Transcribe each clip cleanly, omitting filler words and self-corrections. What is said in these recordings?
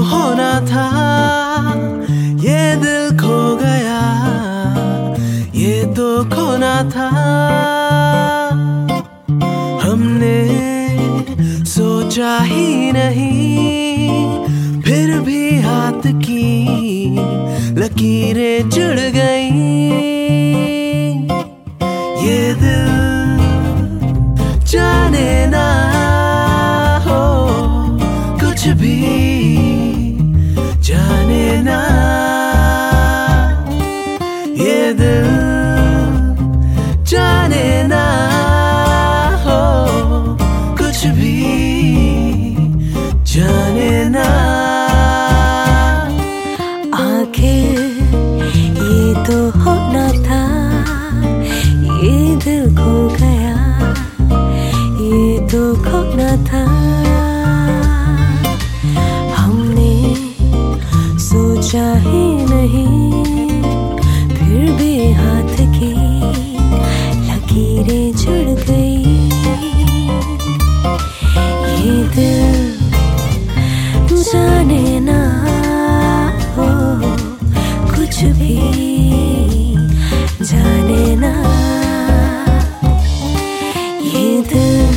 होना था, ये दिल खो गया, ये तो खोना था। हमने सोचा ही नहीं, फिर भी हाथ की लकीरें जुड़ गई। ये दिल जाने ना हो कुछ भी, जाने ना। ये दिल जाने ना हो कुछ भी, जाने ना। आखिर ये तो होना था, ये दिल खो गया, ये तो खोना था। हमने सोचा ही नहीं, फिर भी हाथ की लकीरें जुड़ गई। ये दिल जाने ना हो कुछ भी, जाने ना। ये दिल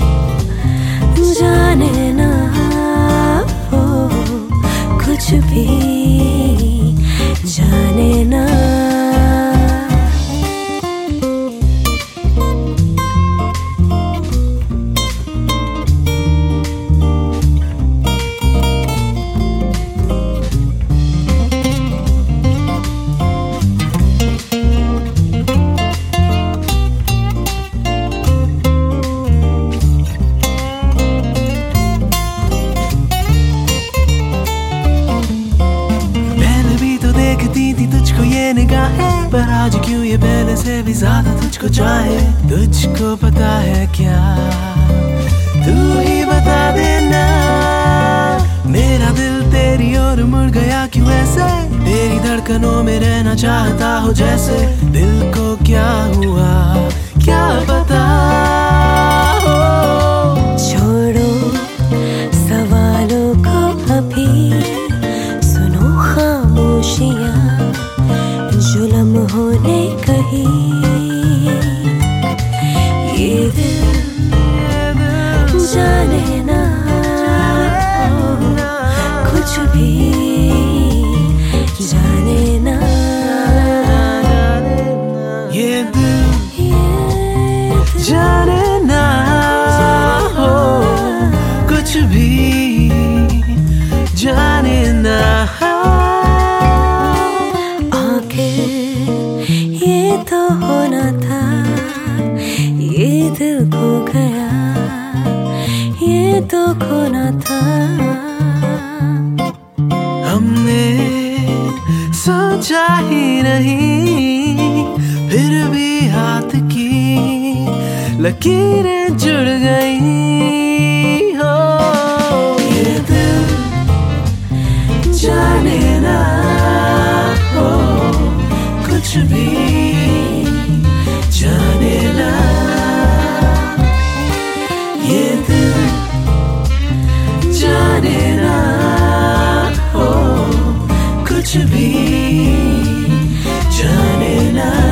जाने ना हो कुछ भी, जाने ना। देखती थी तुझको ये निगाहें, पर आज क्यों ये पहले से भी ज्यादा तुझको चाहे। तुझको पता है क्या, तू ही बता देना। मेरा दिल तेरी ओर मुड़ गया क्यों ऐसे, तेरी धड़कनों में रहना चाहता हो जैसे। दिल को क्या हुआ क्या पता हो। छोड़ो सवालों को अभी, सुनो खामोशियां जुल्म होने कहीं। ये दिल जाने ना हो कुछ भी, जाने ना। ये दिल जाने ना हो कुछ भी, जाने ना। ये तो होना था, ये दिल खो गया, ये तो खोना था। हमने सोचा ही नहीं, फिर भी हाथ की लकीरें जुड़ गई। हो ये दिल जाने ना हो कुछ भी, जाने ना। ये दिल जाने ना हो कुछ भी, जाने ना।